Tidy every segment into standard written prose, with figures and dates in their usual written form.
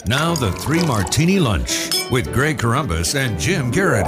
Now the Three Martini Lunch with Greg Corombos and Jim Garrity.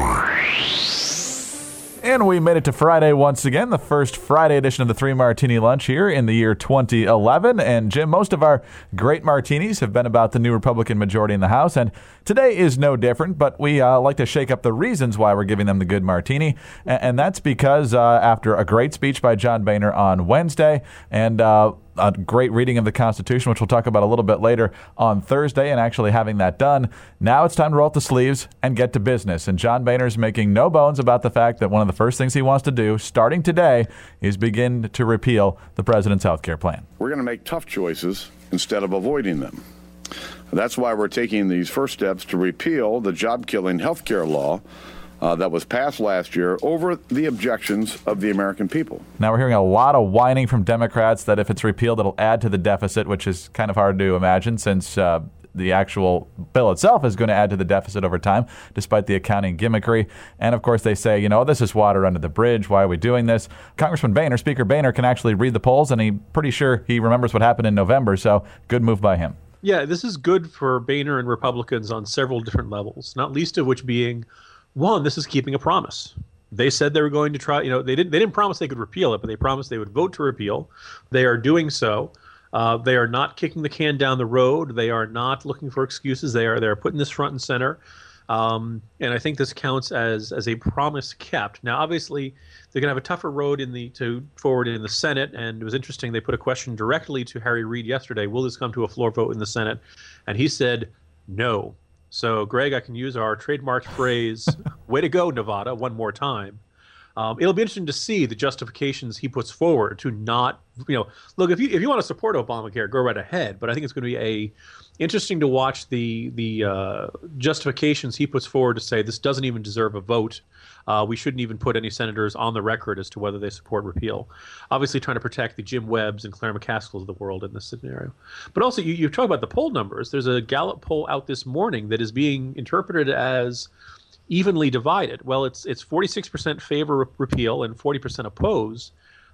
And we made it to Friday once again, the first Friday edition of the Three Martini Lunch here in the year 2011. And Jim, most of our great martinis have been about the new Republican majority in the House, and today is no different, but we like to shake up the reasons why we're giving them the good martini. And that's because after a great speech by John Boehner on Wednesday and a great reading of the Constitution, which we'll talk about a little bit later on Thursday, and actually having that done, now it's time to roll up the sleeves and get to business. And John Boehner's making no bones about the fact that one of the first things he wants to do, starting today, is begin to repeal the president's health care plan. We're going to make tough choices instead of avoiding them. That's why we're taking these first steps to repeal the job-killing health care law that was passed last year over the objections of the American people. Now we're hearing a lot of whining from Democrats that if it's repealed, it'll add to the deficit, which is kind of hard to imagine since the actual bill itself is going to add to the deficit over time, despite the accounting gimmickry. And of course, they say, this is water under the bridge. Why are we doing this? Congressman Boehner, Speaker Boehner, can actually read the polls, and he's pretty sure he remembers what happened in November. So good move by him. Yeah, this is good for Boehner and Republicans on several different levels, not least of which being, one, this is keeping a promise. They said they were going to try, they didn't promise they could repeal it, but they promised they would vote to repeal. They are doing so. They are not kicking the can down the road. They are not looking for excuses. They're putting this front and center. And I think this counts as a promise kept. Now, obviously, they're going to have a tougher road forward in the Senate. And it was interesting. They put a question directly to Harry Reid yesterday. Will this come to a floor vote in the Senate? And he said, no. So, Greg, I can use our trademark phrase, way to go, Nevada, one more time. It'll be interesting to see the justifications he puts forward to not, look, if you want to support Obamacare, go right ahead. But I think it's going to be interesting to watch the justifications he puts forward to say this doesn't even deserve a vote. We shouldn't even put any senators on the record as to whether they support repeal. Obviously trying to protect the Jim Webbs and Claire McCaskills of the world in this scenario. But also, you talk about the poll numbers. There's a Gallup poll out this morning that is being interpreted as evenly divided. Well, it's 46% favor repeal and 40% oppose.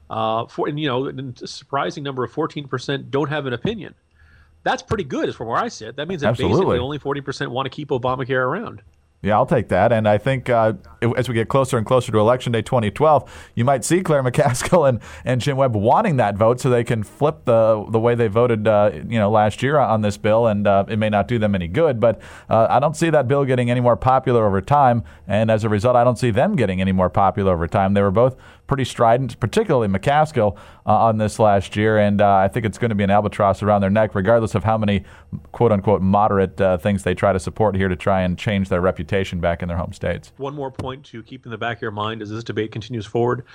And a surprising number of 14% don't have an opinion. That's pretty good, as from where I sit. That means that basically only 40% want to keep Obamacare around. Yeah, I'll take that. And I think as we get closer and closer to Election Day 2012, you might see Claire McCaskill and Jim Webb wanting that vote so they can flip the way they voted last year on this bill, and it may not do them any good. But I don't see that bill getting any more popular over time, and as a result, I don't see them getting any more popular over time. They were both pretty strident, particularly McCaskill on this last year, and I think it's going to be an albatross around their neck, regardless of how many quote-unquote moderate things they try to support here to try and change their reputation back in their home states. One more point to keep in the back of your mind as this debate continues forward.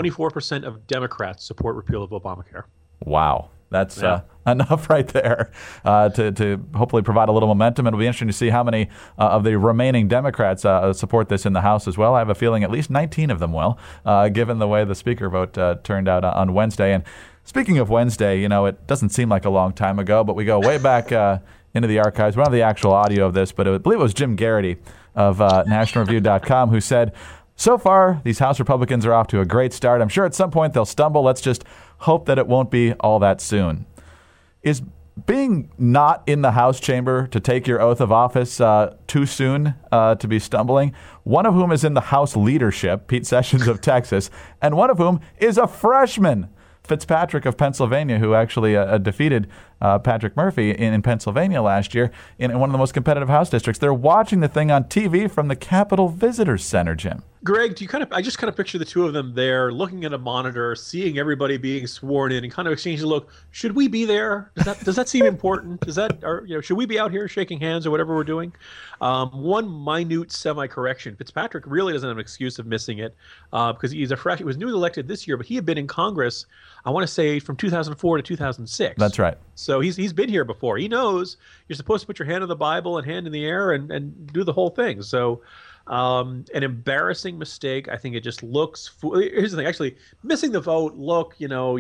24% of Democrats support repeal of Obamacare. Wow. That's enough right there to hopefully provide a little momentum. It'll be interesting to see how many of the remaining Democrats support this in the House as well. I have a feeling at least 19 of them will, given the way the speaker vote turned out on Wednesday. And speaking of Wednesday, it doesn't seem like a long time ago, but we go way back into the archives. We don't have the actual audio of this, but I believe it was Jim Garrity of NationalReview.com who said, so far, these House Republicans are off to a great start. I'm sure at some point they'll stumble. Let's just hope that it won't be all that soon. Is being not in the House chamber to take your oath of office too soon to be stumbling? One of whom is in the House leadership, Pete Sessions of Texas, and one of whom is a freshman, Fitzpatrick of Pennsylvania, who actually defeated Patrick Murphy in Pennsylvania last year in one of the most competitive House districts. They're watching the thing on TV from the Capitol Visitors Center, Jim. Greg, I just kind of picture the two of them there looking at a monitor, seeing everybody being sworn in and kind of exchanging a look. Should we be there? Does that seem important? Should we be out here shaking hands or whatever we're doing? One minute semi-correction. Fitzpatrick really doesn't have an excuse of missing it because he's a fresh. He was newly elected this year, but he had been in Congress, I want to say, from 2004 to 2006. That's right. So he's been here before. He knows you're supposed to put your hand on the Bible and hand in the air and do the whole thing. So an embarrassing mistake. I think it just looks. Here's the thing. Actually, missing the vote. Look,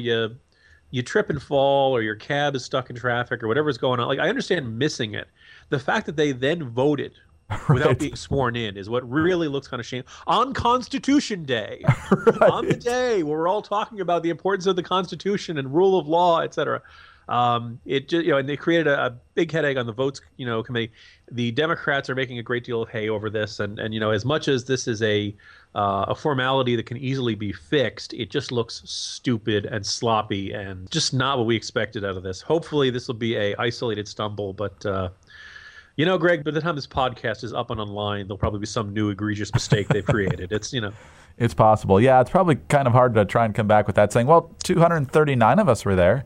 you trip and fall, or your cab is stuck in traffic, or whatever's going on. Like, I understand missing it. The fact that they then voted without being sworn in is what really looks kind of shameful. On Constitution Day, on the day where we're all talking about the importance of the Constitution and rule of law, et cetera. It just, and they created a big headache on the votes, committee. The Democrats are making a great deal of hay over this, and as much as this is a formality that can easily be fixed, it just looks stupid and sloppy and just not what we expected out of this. Hopefully, this will be a isolated stumble, but. Greg, by the time this podcast is up and online, there'll probably be some new egregious mistake they've created. It's possible. Yeah, it's probably kind of hard to try and come back with that saying, well, 239 of us were there.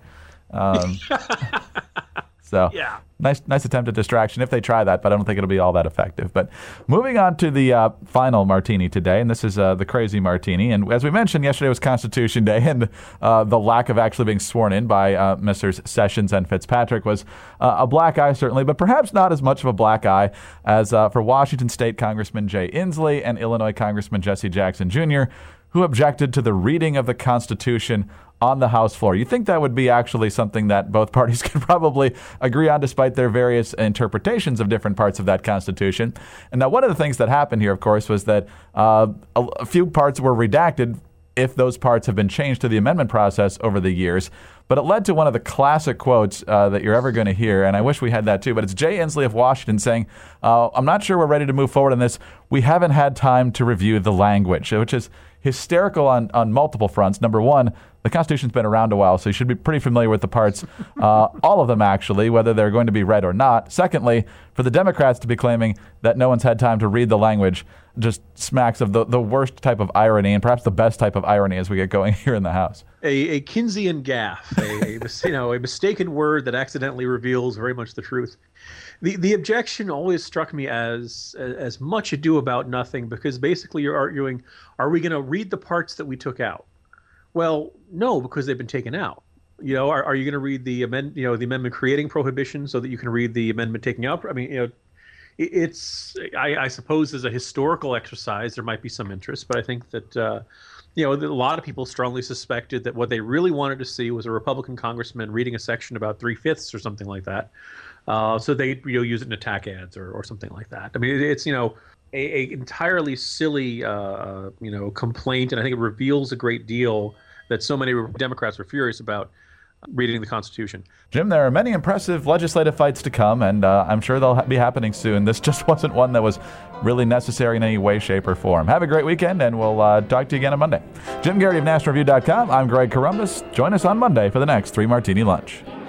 So yeah. Nice attempt at distraction if they try that, but I don't think it'll be all that effective. But moving on to the final martini today, and this is the crazy martini. And as we mentioned, yesterday was Constitution Day, and the lack of actually being sworn in by Messrs. Sessions and Fitzpatrick was a black eye, certainly, but perhaps not as much of a black eye as for Washington State Congressman Jay Inslee and Illinois Congressman Jesse Jackson Jr., who objected to the reading of the Constitution on the House floor. You think that would be actually something that both parties could probably agree on, despite their various interpretations of different parts of that Constitution. And now one of the things that happened here, of course, was that a few parts were redacted if those parts have been changed to the amendment process over the years. But it led to one of the classic quotes that you're ever going to hear, and I wish we had that too, but it's Jay Inslee of Washington saying, I'm not sure we're ready to move forward on this. We haven't had time to review the language, which is hysterical on multiple fronts. Number one, the Constitution's been around a while, so you should be pretty familiar with the parts, all of them actually, whether they're going to be read or not. Secondly, for the Democrats to be claiming that no one's had time to read the language just smacks of the worst type of irony, and perhaps the best type of irony as we get going here in the House. A Keynesian gaffe, a mistaken word that accidentally reveals very much the truth. The objection always struck me as much ado about nothing, because basically you're arguing, are we going to read the parts that we took out? Well, no, because they've been taken out. Are you going to read the amendment creating prohibition so that you can read the amendment taking out? I mean, I suppose as a historical exercise there might be some interest, but I think that a lot of people strongly suspected that what they really wanted to see was a Republican congressman reading a section about 3/5 or something like that, so they use it in attack ads or something like that. I mean, it's a entirely silly complaint, and I think it reveals a great deal that so many Democrats were furious about reading the Constitution. Jim, there are many impressive legislative fights to come, and I'm sure they'll be happening soon. This just wasn't one that was really necessary in any way, shape, or form. Have a great weekend, and we'll talk to you again on Monday. Jim Garrity of NationalReview.com. I'm Greg Corombos. Join us on Monday for the next 3 Martini Lunch.